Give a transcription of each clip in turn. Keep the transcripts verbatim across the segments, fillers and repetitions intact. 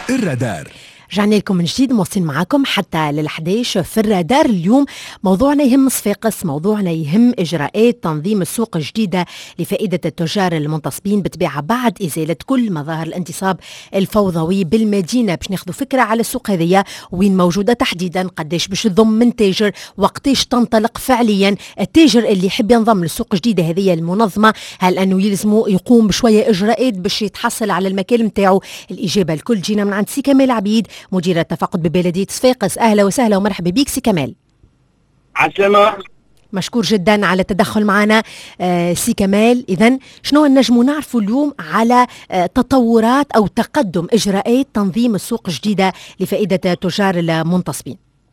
الرادار. رجعنا لكم من جديد، مواصلين معاكم حتى للحديش في الرادار. اليوم موضوعنا يهم صفاقس، موضوعنا يهم إجراءات تنظيم السوق الجديدة لفائدة التجار المنتصبين بالطبيعة بعد إزالة كل مظاهر الانتصاب الفوضوي بالمدينة. باش ناخذوا فكرة على السوق هذية، وين موجودة تحديدا، قديش باش تضم من تاجر، وقتاش تنطلق فعليا التاجر اللي يحب ينضم للسوق الجديدة هذه المنظمة. هل أنه يلزمه يقوم بشوية إجراءات باش يتحصل على المكان متاعه؟ الإجابة الكل جينا من عند سي كمال عبيد، مدير التفاقد ببلدية صفاقس. أهلا وسهلا ومرحبا بك سي كمال. عسلامة. مشكور جدا على التدخل معنا آه سي كمال. إذن شنو نجمو نعرفوا اليوم على آه تطورات أو تقدم إجراءات تنظيم السوق الجديدة لفائدة تجار المنتصبين؟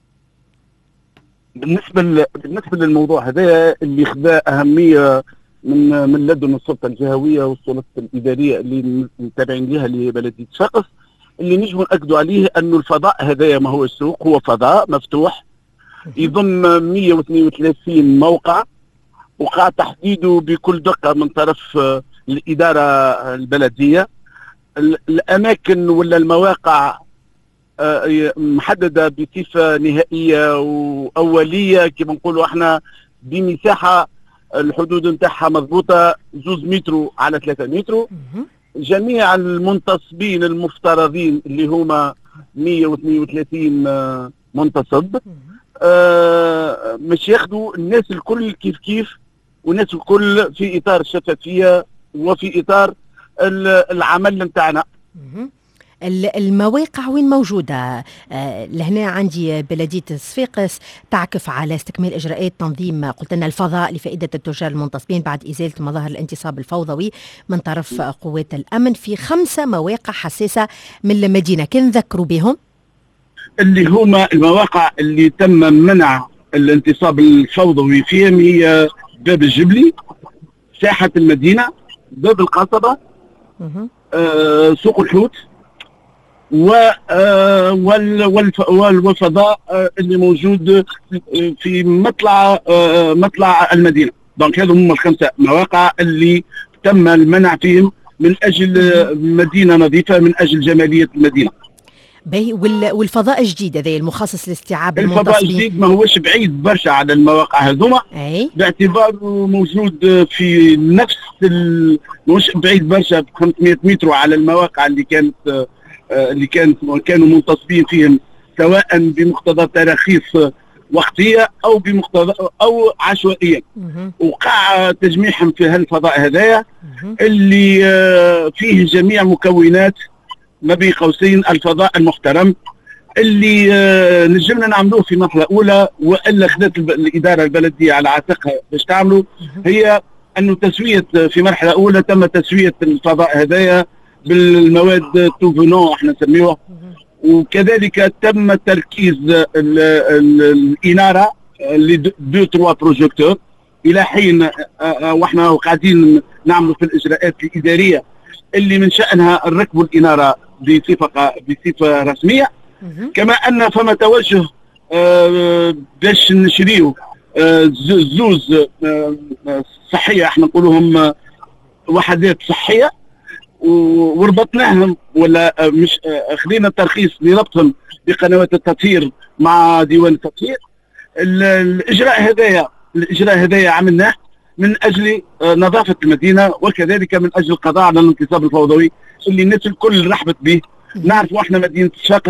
بالنسبة بالنسبة للموضوع هذا اللي خذا أهمية من من لدن السلطة الجهوية والسلطة الإدارية اللي متابعين لها لبلدية صفاقس، اللي نجم نأكدوا عليه أنه الفضاء هذايا ما هو السوق، هو فضاء مفتوح يضم مئة واثنين وثلاثين موقع، وقع تحديده بكل دقة من طرف الإدارة البلدية. الأماكن ولا المواقع محددة بصفة نهائية وأولية كما نقولوا احنا، بمساحة الحدود نتاعها مضبوطة زوز متر على ثلاثة متر. جميع المنتصبين المفترضين اللي هما مئة واثنين وثلاثين منتصب آه مش ياخدوا الناس الكل كيف كيف، والناس الكل في إطار الشفافية وفي إطار العمل نتاعنا. المواقع وين موجودة؟ آه لهنا عندي بلدية صفاقس تعكف على استكمال إجراءات تنظيم قلت لنا الفضاء لفائدة التجار المنتصبين بعد إزالة مظاهر الانتصاب الفوضوي من طرف قوات الأمن في خمسة مواقع حساسة من المدينة. كن نذكروا بهم اللي هما المواقع اللي تم منع الانتصاب الفوضوي فيهم، هي باب الجبلي، ساحة المدينة، باب القصبة، آه سوق الحوت، والفضاء اللي موجود في مطلع مطلع المدينة. دونك هذو هم الخمسة مواقع اللي تم المنع فيهم من أجل مدينة نظيفة، من أجل جمالية المدينة. باهي. والفضاء الجديد هذا المخصص لاستيعاب المنتصبين، الفضاء الجديد ما هوش بعيد برشا على المواقع هذوما، باعتباره موجود في نفس ال... مش بعيد برشا ب خمسمئة متر على المواقع اللي كانت اللي كانت كانوا منتصبين فيهم، سواء بمقتضى تراخيص وقتيه او بمقتضى او عشوائيا. وقع تجميعهم في هالفضاء هذايا اللي فيه جميع مكونات ما بين قوسين الفضاء المحترم اللي نجمنا نعملوه في مرحله اولى، والا خذت الاداره البلديه على عاتقها باش تعملوا، هي انه تسويه في مرحله اولى تم تسويه الفضاء هذايا بالمواد توفونون احنا نسميوها، وكذلك تم تركيز الاناره اللي دو تروا بروجيكتور الى حين واحنا قاعدين نعملوا في الاجراءات الاداريه اللي من شانها نركبوا الاناره بصفه بصفه رسميه. كما ان فما توجه باش نشريو زوز صحيه، احنا نقولوهم وحدات صحيه، وربطناهم ولا مش خلينا الترخيص لربطهم بقنوات التطهير مع ديوان التطهير. الاجراء هذايا الاجراء هذايا عملناه من اجل نظافه المدينه، وكذلك من اجل القضاء على الانتصاب الفوضوي اللي الناس الكل رحبت به. نعرفوا احنا مدينه صفاقس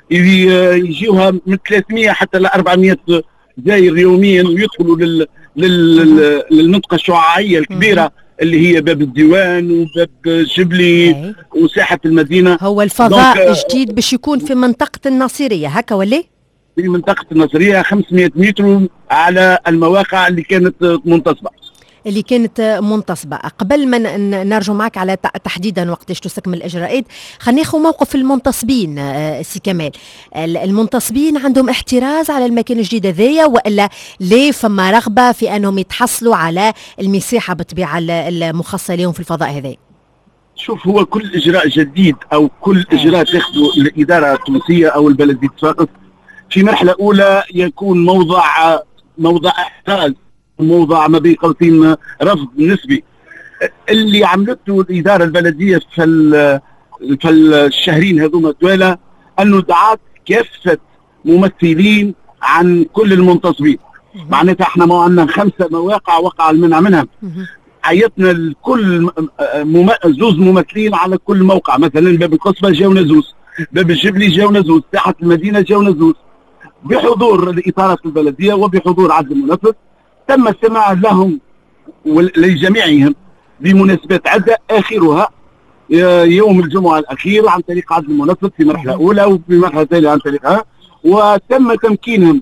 يجيوها من ثلاثمئة حتى ل أربعمئة زاير يوميا، ويدخلوا لل... لل... للمنطقه الشعاعيه الكبيره اللي هي باب الديوان وباب جبلي وساحة المدينة. هو الفضاء الجديد باش يكون في منطقة الناصرية هكا ولا؟ في منطقة الناصرية خمسمئة متر على المواقع اللي كانت منتصبة اللي كانت منتصبة. قبل ما نرجع معك على تحديدا وقتاش تستكمل الإجراءات، خلينا ناخذ موقف المنتصبين. سي كمال، المنتصبين عندهم احتراز على المكان الجديد هذايا، وإلا ليه فما رغبة في أنهم يتحصلوا على المساحة بالطبيعة المخصصة لهم في الفضاء هذايا؟ شوف، هو كل إجراء جديد أو كل إجراء تاخذه الإدارة التونسية أو البلدية صفاقس في مرحلة أولى يكون موضع موضع احتراز، موضع ما بين قوسين رفض نسبي. اللي عملته الإدارة البلدية في في الشهرين هذوما الدولة انه دعات كافة ممثلين عن كل المنتصبين. معناتها احنا ما عندنا خمسة مواقع وقع المنع منها. عيطنا لكل مم... زوز ممثلين على كل موقع، مثلا باب القصبة جاونا زوز، باب الجبلي جاونا زوز، ساحة المدينة جاونا زوز، بحضور الإطارات البلدية وبحضور عدل المنفذ. تم السماع لهم ولجميعهم بمناسبات عدة، آخرها يوم الجمعة الأخير عن طريق عدل المنفذ في مرحلة أولى، وفي مرحلة ثانية عن طريقها، وتم تمكينهم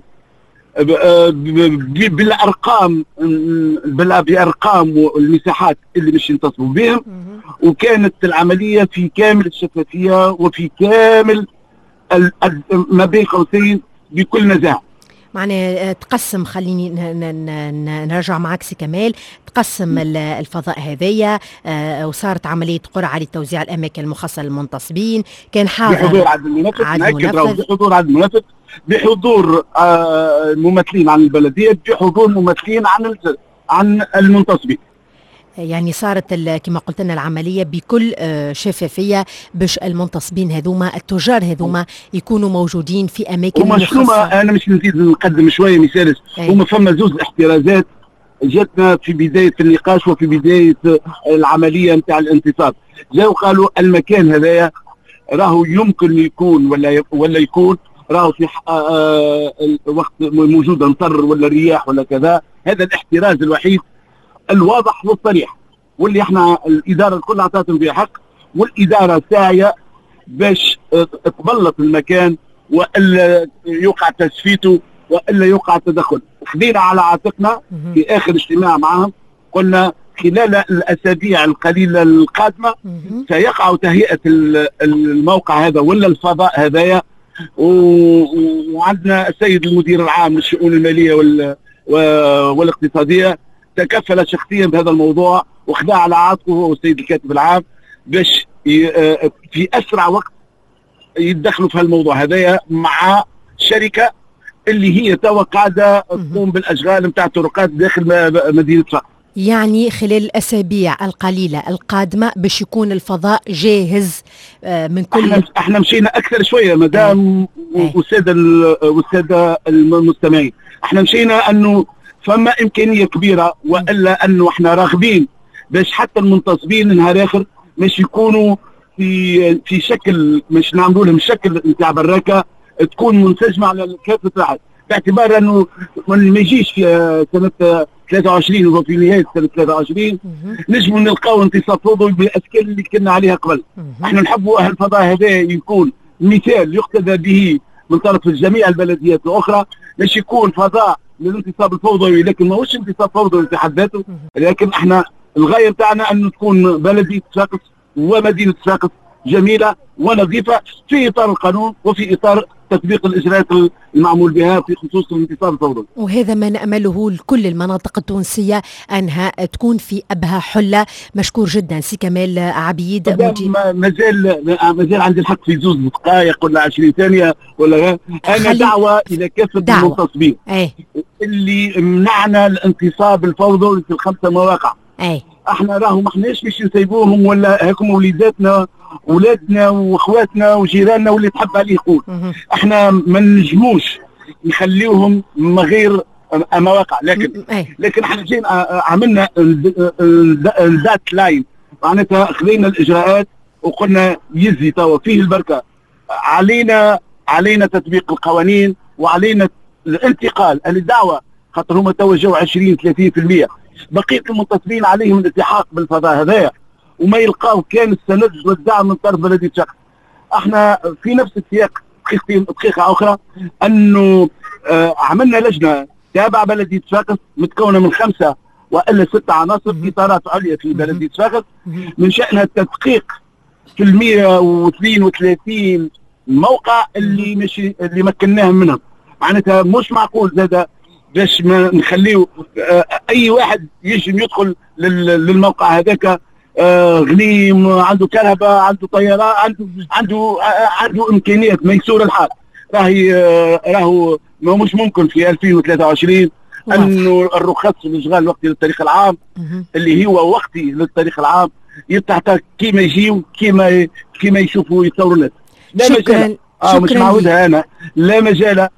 بالارقام بالارقام والمساحات اللي مش ينتصبوا بهم، وكانت العمليه في كامل الشفافيه وفي كامل ما بين قوسين بكل نزاهه. معنى تقسم، خليني نرجع معك سي كمال، تقسم الفضاء هذايا وصارت عمليه قرعه لتوزيع الاماكن المخصصه للمنتصبين، كان حاضر بحضور عدل المنفذ، بحضور عدل المنفذ، بحضور آه ممثلين عن البلديه، بحضور ممثلين عن عن المنتصبين. يعني صارت كما قلت لنا العمليه بكل شفافيه باش المنتصبين هذوما التجار هذوما يكونوا موجودين في اماكن مخصصه. انا مش نزيد نقدم شويه مثال، هما فما زوز احترازات جاتنا في بدايه النقاش وفي بدايه العمليه نتاع الانتصاب. جاوا قالوا المكان هذايا راهو يمكن يكون ولا ولا يكون راهو في آه وقت موجود مطر ولا رياح ولا كذا. هذا الاحتراز الوحيد الواضح والصريح، واللي احنا الاداره الكل اعطتهم فيه حق، والاداره ساعيه باش تبلط المكان والا يوقع تسفيته والا يوقع التدخل. خذينا على عاتقنا في اخر اجتماع معهم، قلنا خلال الاسابيع القليله القادمه سيقع تهيئه الموقع هذا ولا الفضاء هذايا. وعندنا السيد المدير العام للشؤون الماليه والاقتصاديه تكفل شخصيا بهذا الموضوع وخذا على عاتقه هو والسيد الكاتب العام باش في اسرع وقت يتدخلوا في هالموضوع هذايا مع شركه اللي هي توا قاعده تقوم بالاشغال نتاع الطرقات داخل مدينه صقر. يعني خلال الاسابيع القليله القادمه باش يكون الفضاء جاهز من كل. احنا احنا مشينا اكثر شويه مدام والساده والساده المستمعين، احنا مشينا انه فما امكانيه كبيره والا انه احنا راغبين باش حتى المنتصبين نهار اخر مش يكونوا في في شكل، مش نعملوا لهم شكل نتاع براكه تكون منسجمه على كافه واحد، باعتبار انه ما يجيش في سنه ثلاثة وعشرين وفي نهايه سنه ثلاثة وعشرين نجموا نلقاو انتصاب فوضوي بالاشكال اللي كنا عليها قبل. احنا نحبوا اهل الفضاء هذا يكون مثال يقتدى به من طرف جميع البلديات الاخرى، باش يكون فضاء للانتصاب الفوضوي، لكن ماهوش انتصاب فوضوي في حد ذاته، لكن احنا الغايه بتاعنا ان تكون بلديه صفاقس ومدينه صفاقس جميله ونظيفه في اطار القانون وفي اطار تطبيق الاجراءات المعمول بها في خصوص الانتصاب الفوضوي. وهذا ما نامله لكل المناطق التونسيه انها تكون في ابهى حله. مشكور جدا سي كمال عبيد. مازال مازال عندي الحق في زوز دقائق ولا عشرين ثانيه ولا انا دعوه الى كافه المنتصبين ايه. اللي منعنا الانتصاب الفوضوي في الخمسه مواقع. ايه. احنا راهو ما احناش باش نسيبوهم ولا هاكم وليداتنا ولادنا واخواتنا وجيراننا واللي تحب عليه يقول. احنا ما نجموش نخليوهم من غير مواقع، لكن لكن احنا جينا عملنا الدات لاين، معناتها خذينا الاجراءات وقلنا يزي توا فيه البركه، علينا علينا تطبيق القوانين وعلينا الانتقال. الدعوه خاطر هما توا جاوا عشرين ثلاثين بالمئة، بقيه المنتصبين عليهم الالتحاق بالفضاء هذايا وما يلقاو كان السند والدعم من طرف بلديه صقر. احنا في نفس السياق دقيقه اخرى انه آه عملنا لجنه تابعه بلديه صقر متكونه من خمسه والا سته عناصر في اطارات عليا في بلديه صقر، من شانها التدقيق في ال مئة واثنين وثلاثين موقع اللي مش اللي مكناهم منهم. معناتها مش معقول زاد باش ما نخليه آه اي واحد يجي يدخل للموقع هذاك آه غنيم، عنده كهرباء، عنده طيارات، عنده عنده آه عنده امكانيات ميسور الحال. راهي آه راهو مش ممكن في ألفين وثلاثة وعشرين انه الرخص للاشغال الوقتي للتاريخ العام اللي هو وقتي للتاريخ العام يتعطى كيما يجيو كيما كيما يشوفوا يتصوروا الناس. لا شكرا مجال اه مش معودها انا، لا مجال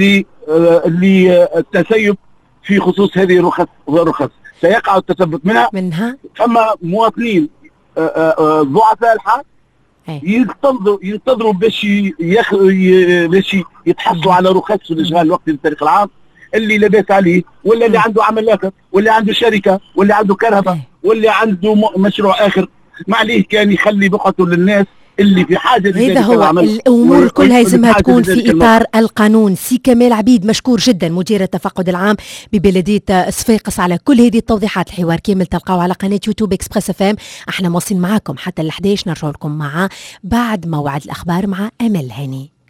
للتسيب في خصوص هذه الرخص الرخص سيقع التثبت منها منها فما مواطنين ضعفاء الحال ينتظروا ينتظروا باش يخ... باش يتحصلوا على رخص في الاشغال الوقتي للطريق العام اللي لاباس عليه، ولا اللي عنده عمل اخر، واللي عنده شركه، واللي عنده كرهبه، واللي عنده مشروع اخر، ما عليه كان يخلي بقعته للناس اللي في حاجه لذلك. هذا هو الامور كلها لازمها تكون في اطار القانون. سي كمال عبيد مشكور جدا، مدير التفقد العام ببلديه صفاقس، على كل هذه التوضيحات. الحوار كامل تلقاوه على قناه يوتيوب اكسبريس اف ام. احنا واصلين معاكم حتى ال إحدى عشر، نرجع لكم معاه بعد موعد الاخبار مع امل هاني.